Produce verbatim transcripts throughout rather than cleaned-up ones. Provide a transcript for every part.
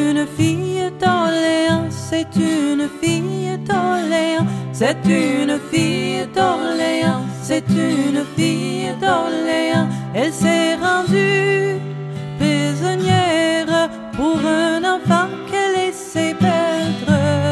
une fille d'Orléans, c'est une fille d'Orléans, c'est une fille d'Orléans, c'est une fille d'Orléans. Elle s'est rendue prisonnière pour un enfant qu'elle laissait perdre.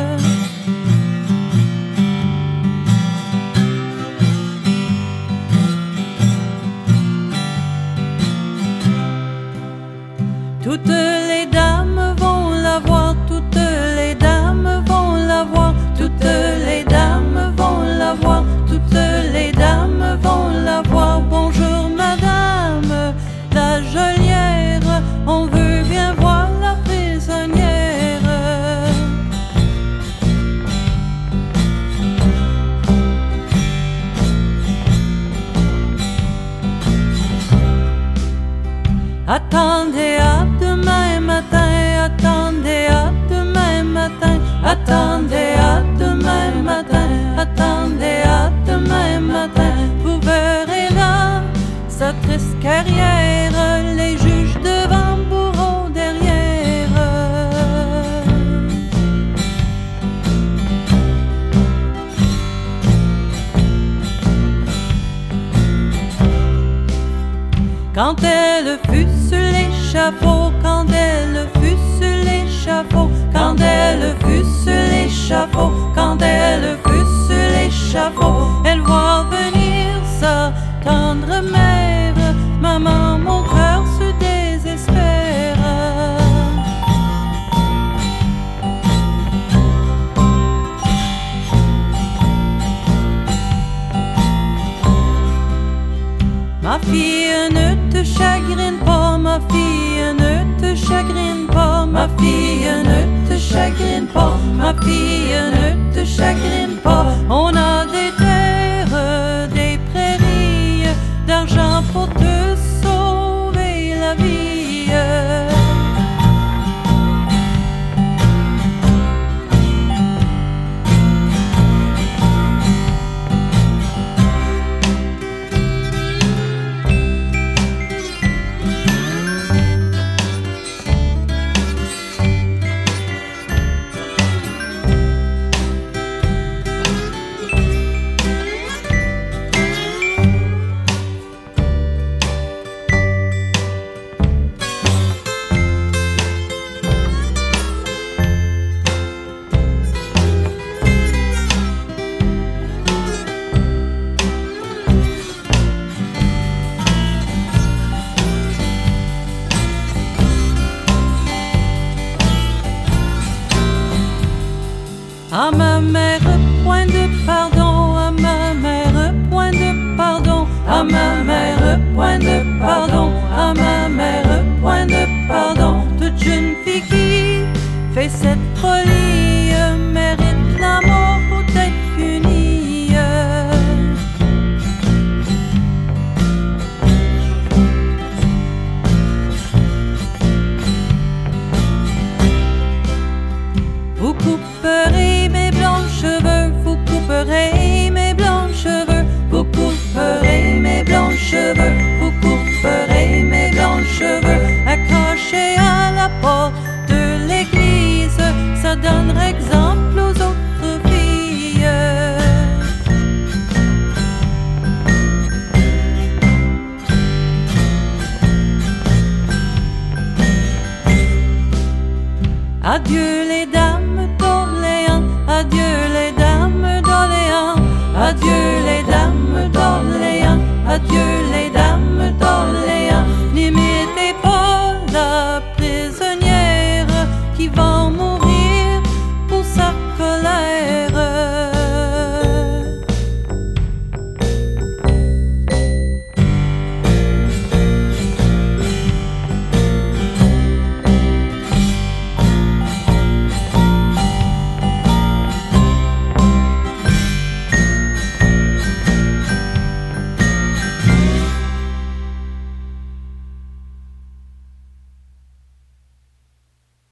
Toutes les dames vont la voir, toutes les dames vont la voir, toutes les dames vont la voir, toutes les dames vont la voir. Bonjour madame la geôlière, on veut bien voir la prisonnière. Attendez à demain matin, attendez à demain matin, attendez à demain matin, attendez à demain matin. Vous verrez là sa triste carrière, les juges devant, bourreaux derrière. Quand elle fut sur l'échafaud, quand elle fut sur l'échafaud, quand elle fut sur l'échafaud, quand elle fut sur l'échafaud, elle voit venir sa tendre mère. Maman, mon cœur se désespère. Ma fille, ne te chagrine pas, ma fille, ne te chagrine pas, ma fille, ne te chagrine pas, ma fille, ne te chagrine pas. On a des terres, des prairies, d'argent pour te sauver la vie. À ma mère, point de pardon, à ma mère, point de pardon, à ma mère, point de pardon, à ma mère, point de pardon. Toute jeune fille qui fait cette folie mérite la mort pour être punie. Vous couperez mes blancs cheveux, vous couperez mes blancs cheveux, vous couperez mes blancs cheveux, vous couperez mes blancs cheveux. Accrochés à la porte de l'église, ça donnera exemple aux autres filles. Adieu les dames d'Orléans, adieu les dames d'Orléans, adieu les dames d'Orléans, adieu les